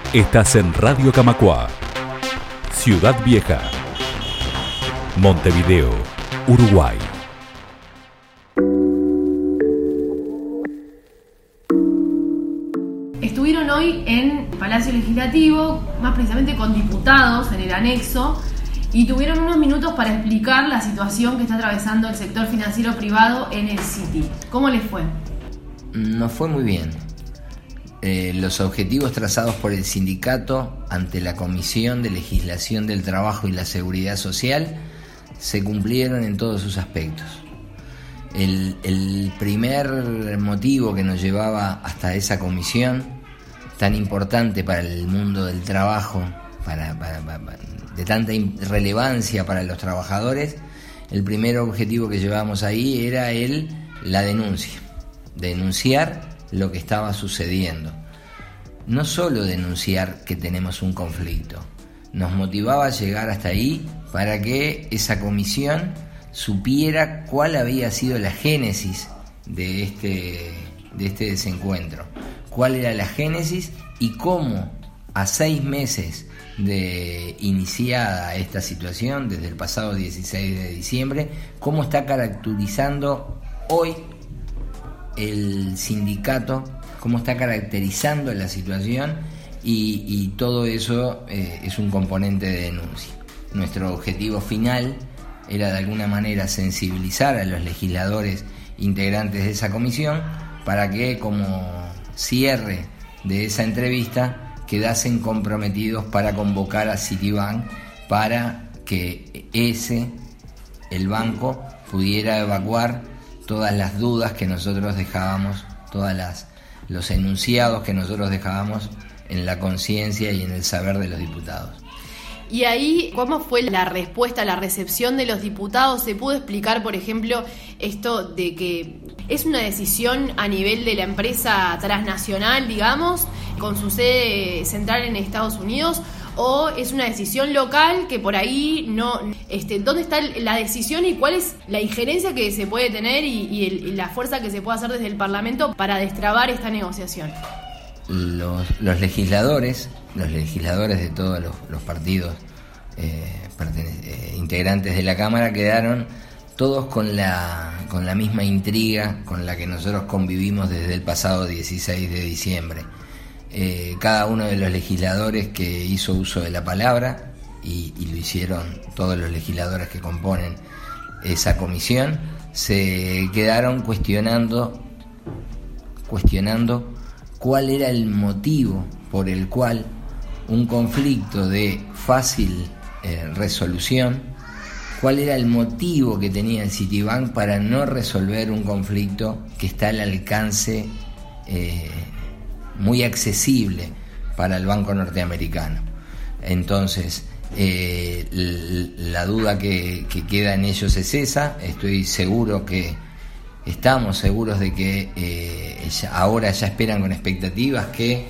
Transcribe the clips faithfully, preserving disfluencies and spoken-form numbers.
Estás en Radio Camacuá, Ciudad Vieja, Montevideo, Uruguay. Estuvieron hoy en el Palacio Legislativo, más precisamente con diputados en el anexo, y tuvieron unos minutos para explicar la situación que está atravesando el sector financiero privado en el Citi. ¿Cómo les fue? Nos fue muy bien. Eh, los objetivos trazados por el sindicato ante la Comisión de Legislación del Trabajo y la Seguridad Social se cumplieron en todos sus aspectos. El, el primer motivo que nos llevaba hasta esa comisión tan importante para el mundo del trabajo, para, para, para, de tanta relevancia para los trabajadores, el primer objetivo que llevábamos ahí era el, la denuncia, denunciar lo que estaba sucediendo. No solo denunciar que tenemos un conflicto, nos motivaba a llegar hasta ahí para que esa comisión supiera cuál había sido la génesis de este, de este desencuentro, cuál era la génesis y cómo a seis meses de iniciada esta situación, desde el pasado dieciséis de diciembre, cómo está caracterizando hoy el sindicato, cómo está caracterizando la situación y, y todo eso eh, es un componente de denuncia. Nuestro objetivo final era de alguna manera sensibilizar a los legisladores integrantes de esa comisión para que como cierre de esa entrevista quedasen comprometidos para convocar a Citibank para que ese, el banco, pudiera evacuar todas las dudas que nosotros dejábamos, todas las los enunciados que nosotros dejábamos en la conciencia y en el saber de los diputados. Y ahí, ¿cómo fue la respuesta, la recepción de los diputados? ¿Se pudo explicar, por ejemplo, esto de que es una decisión a nivel de la empresa transnacional, digamos, con su sede central en Estados Unidos, o es una decisión local que por ahí no... Este, ¿dónde está la decisión y cuál es la injerencia que se puede tener y, y, el, y la fuerza que se puede hacer desde el Parlamento para destrabar esta negociación? Los, los legisladores, los legisladores de todos los, los partidos eh, eh, integrantes de la Cámara quedaron todos con la, con la misma intriga con la que nosotros convivimos desde el pasado dieciséis de diciembre. Eh, cada uno de los legisladores que hizo uso de la palabra, y, y lo hicieron todos los legisladores que componen esa comisión, se quedaron cuestionando, cuestionando cuál era el motivo por el cual un conflicto de fácil eh, resolución, cuál era el motivo que tenía el Citibank para no resolver un conflicto que está al alcance eh, muy accesible para el banco norteamericano. Entonces, eh, la duda que, que queda en ellos es esa. Estoy seguro que, estamos seguros de que eh, ya, ahora ya esperan con expectativas que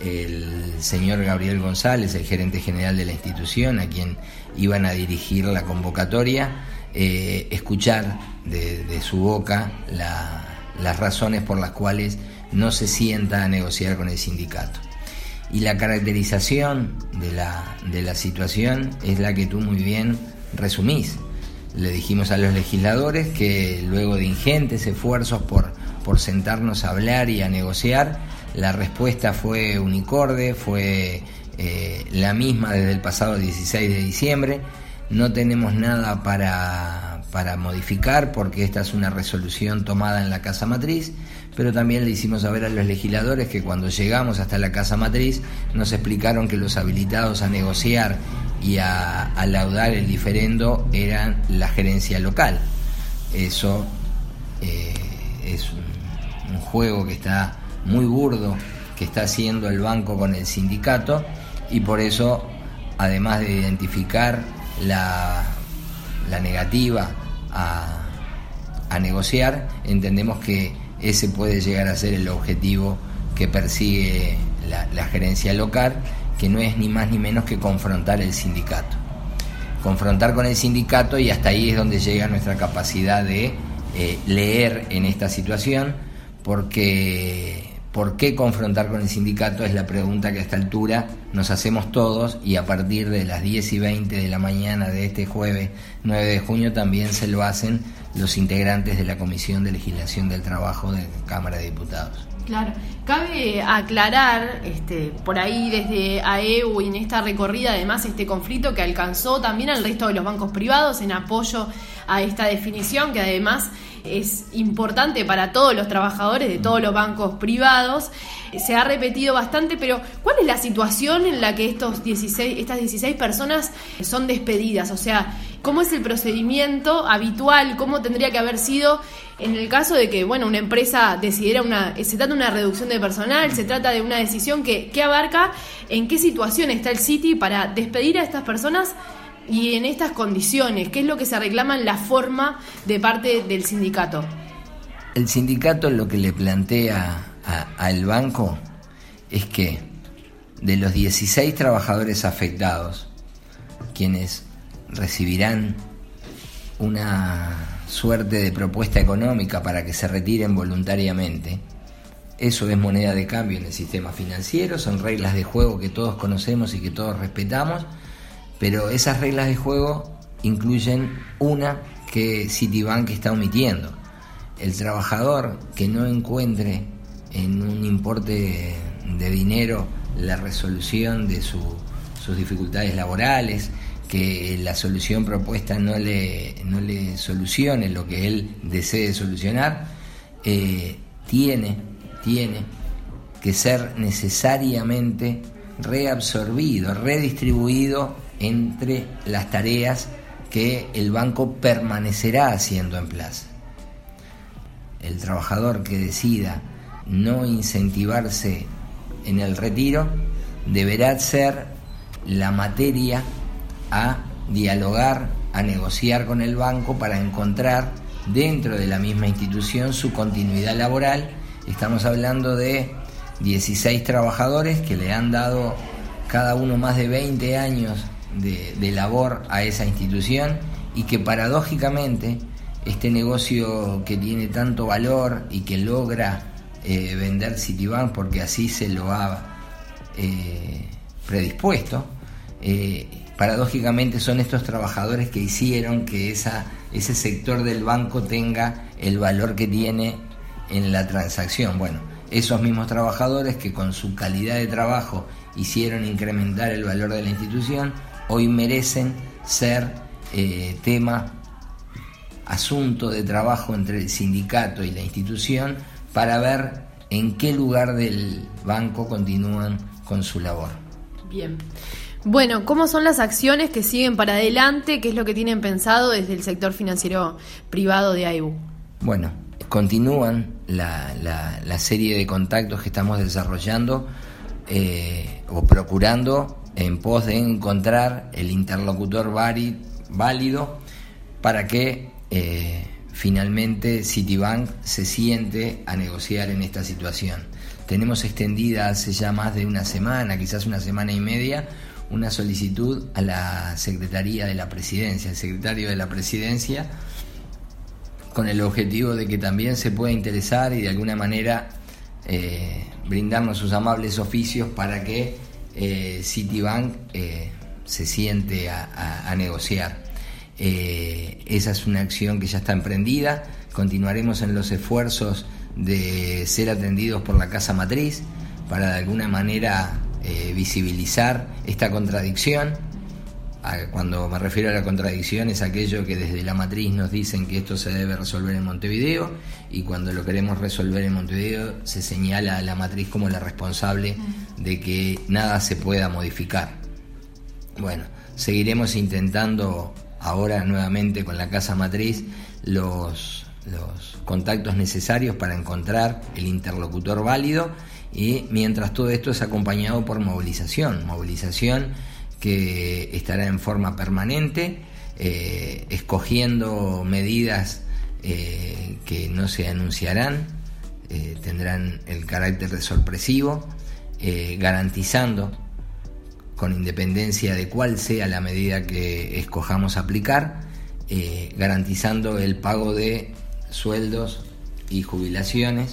el señor Gabriel González, el gerente general de la institución, a quien iban a dirigir la convocatoria, eh, escuchar de, de su boca la, las razones por las cuales no se sienta a negociar con el sindicato. Y la caracterización de la, de la situación es la que tú muy bien resumís. Le dijimos a los legisladores que luego de ingentes esfuerzos por, por sentarnos a hablar y a negociar, la respuesta fue unicorde, fue eh, la misma desde el pasado dieciséis de diciembre. No tenemos nada para, para modificar porque esta es una resolución tomada en la Casa Matriz, pero también le hicimos saber a los legisladores que cuando llegamos hasta la Casa Matriz nos explicaron que los habilitados a negociar y a, a laudar el diferendo eran la gerencia local. Eso eh, es un, un juego que está muy burdo, que está haciendo el banco con el sindicato, y por eso, además de identificar la, la negativa a, a negociar, entendemos que ese puede llegar a ser el objetivo que persigue la, la gerencia local, que no es ni más ni menos que confrontar el sindicato. Confrontar con el sindicato, y hasta ahí es donde llega nuestra capacidad de eh, leer en esta situación, porque ¿por qué confrontar con el sindicato? Es la pregunta que a esta altura nos hacemos todos, y a partir de las diez y veinte de la mañana de este jueves nueve de junio también se lo hacen los integrantes de la Comisión de Legislación del Trabajo de Cámara de Diputados. Claro, cabe aclarar este, por ahí desde A E U y en esta recorrida además este conflicto que alcanzó también al resto de los bancos privados en apoyo a esta definición, que además es importante para todos los trabajadores de todos los bancos privados. Se ha repetido bastante, pero ¿cuál es la situación en la que estos dieciséis, estas dieciséis personas son despedidas? O sea, ¿cómo es el procedimiento habitual? ¿Cómo tendría que haber sido en el caso de que, bueno, una empresa decidiera una... Se trata de una reducción de personal, se trata de una decisión que, que abarca en qué situación está el Citi para despedir a estas personas y en estas condiciones. ¿Qué es lo que se reclama en la forma de parte del sindicato? El sindicato lo que le plantea al banco es que de los dieciséis trabajadores afectados, quienes recibirán una suerte de propuesta económica para que se retiren voluntariamente, eso es moneda de cambio en el sistema financiero, son reglas de juego que todos conocemos y que todos respetamos, pero esas reglas de juego incluyen una que Citibank está omitiendo. El trabajador que no encuentre en un importe de dinero la resolución de su, sus dificultades laborales, que la solución propuesta no le, no le solucione lo que él desee solucionar, eh, tiene, tiene que ser necesariamente reabsorbido, redistribuido entre las tareas que el banco permanecerá haciendo en plaza. El trabajador que decida no incentivarse en el retiro deberá ser la materia a dialogar, a negociar con el banco para encontrar dentro de la misma institución su continuidad laboral. Estamos hablando de dieciséis trabajadores que le han dado cada uno más de veinte años de, de labor a esa institución, y que paradójicamente este negocio que tiene tanto valor y que logra eh, vender Citibank porque así se lo ha eh, predispuesto, eh, paradójicamente son estos trabajadores que hicieron que esa, ese sector del banco tenga el valor que tiene en la transacción. Bueno, esos mismos trabajadores que con su calidad de trabajo hicieron incrementar el valor de la institución, hoy merecen ser eh, tema, asunto de trabajo entre el sindicato y la institución para ver en qué lugar del banco continúan con su labor. Bien. Bueno, ¿cómo son las acciones que siguen para adelante? ¿Qué es lo que tienen pensado desde el sector financiero privado de A E U? Bueno, continúan la, la, la serie de contactos que estamos desarrollando eh, o procurando en pos de encontrar el interlocutor válido para que eh, finalmente Citibank se siente a negociar en esta situación. Tenemos extendida hace ya más de una semana, quizás una semana y media, una solicitud a la Secretaría de la Presidencia, el secretario de la Presidencia, con el objetivo de que también se pueda interesar y de alguna manera eh, brindarnos sus amables oficios para que eh, Citibank eh, se siente a, a, a negociar. Eh, esa es una acción que ya está emprendida. Continuaremos en los esfuerzos de ser atendidos por la Casa Matriz para de alguna manera eh, visibilizar esta contradicción. Cuando me refiero a la contradicción es aquello que desde la matriz nos dicen que esto se debe resolver en Montevideo, y cuando lo queremos resolver en Montevideo se señala a la matriz como la responsable de que nada se pueda modificar. Bueno, seguiremos intentando ahora nuevamente con la Casa Matriz los, los contactos necesarios para encontrar el interlocutor válido, y mientras todo esto es acompañado por movilización, movilización que estará en forma permanente, eh, escogiendo medidas eh, que no se anunciarán, eh, tendrán el carácter de sorpresivo, eh, garantizando, con independencia de cuál sea la medida que escojamos aplicar, eh, garantizando el pago de sueldos y jubilaciones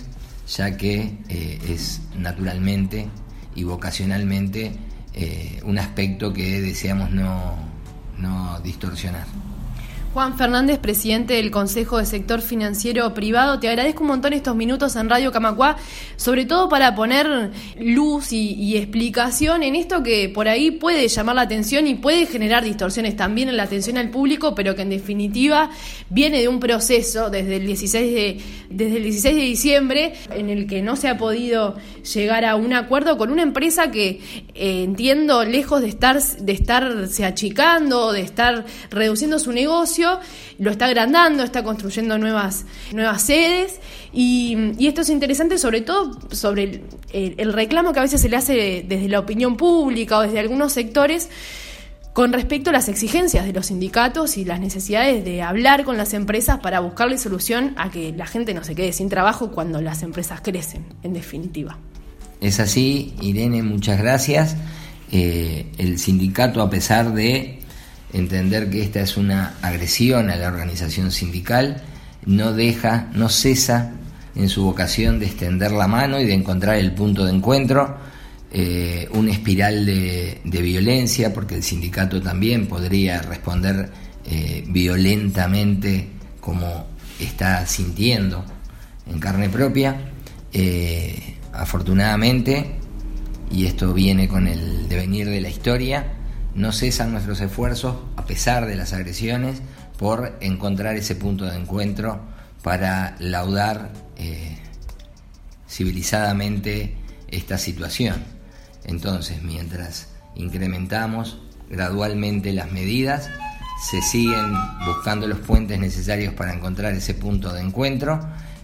ya que eh, es naturalmente y vocacionalmente eh, un aspecto que deseamos no, no distorsionar. Juan Fernández, presidente del Consejo de Sector Financiero Privado, te agradezco un montón estos minutos en Radio Camacuá, sobre todo para poner luz y, y explicación en esto que por ahí puede llamar la atención y puede generar distorsiones también en la atención al público, pero que en definitiva viene de un proceso desde el dieciséis de, desde el dieciséis de diciembre en el que no se ha podido llegar a un acuerdo con una empresa que eh, entiendo lejos de estar de estarse achicando, de estar reduciendo su negocio, lo está agrandando, está construyendo nuevas, nuevas sedes y, y esto es interesante sobre todo sobre el, el, el reclamo que a veces se le hace desde la opinión pública o desde algunos sectores con respecto a las exigencias de los sindicatos y las necesidades de hablar con las empresas para buscarle solución a que la gente no se quede sin trabajo cuando las empresas crecen, en definitiva. Es así, Irene, muchas gracias. Eh, el sindicato, a pesar de entender que esta es una agresión a la organización sindical, no deja, no cesa en su vocación de extender la mano y de encontrar el punto de encuentro, eh, una espiral de, de violencia, porque el sindicato también podría responder eh, violentamente como está sintiendo en carne propia. Eh, afortunadamente, y esto viene con el devenir de la historia, no cesan nuestros esfuerzos, a pesar de las agresiones, por encontrar ese punto de encuentro para laudar eh, civilizadamente esta situación. Entonces, mientras incrementamos gradualmente las medidas, se siguen buscando los puentes necesarios para encontrar ese punto de encuentro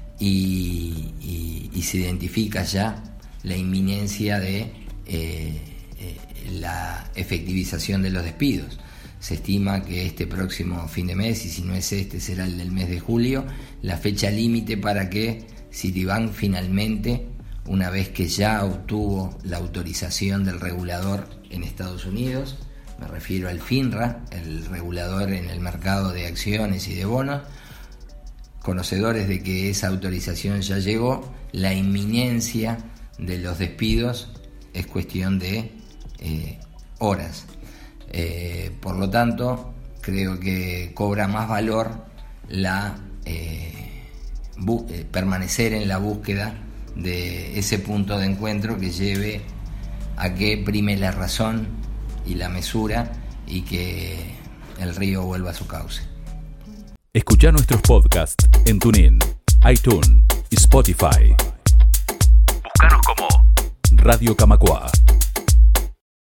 y, y, y se identifica ya la inminencia de eh, la efectivización de los despidos. Se estima que este próximo fin de mes, y si no es este, será el del mes de julio, la fecha límite para que Citibank finalmente, una vez que ya obtuvo la autorización del regulador en Estados Unidos, me refiero al FINRA, el regulador en el mercado de acciones y de bonos, conocedores de que esa autorización ya llegó, la inminencia de los despidos es cuestión de Eh, horas. Eh, por lo tanto, creo que cobra más valor la eh, bu- eh, permanecer en la búsqueda de ese punto de encuentro que lleve a que prime la razón y la mesura y que el río vuelva a su cauce. Escuchá nuestros podcasts en TuneIn, iTunes y Spotify. Búscanos como Radio Camacuá.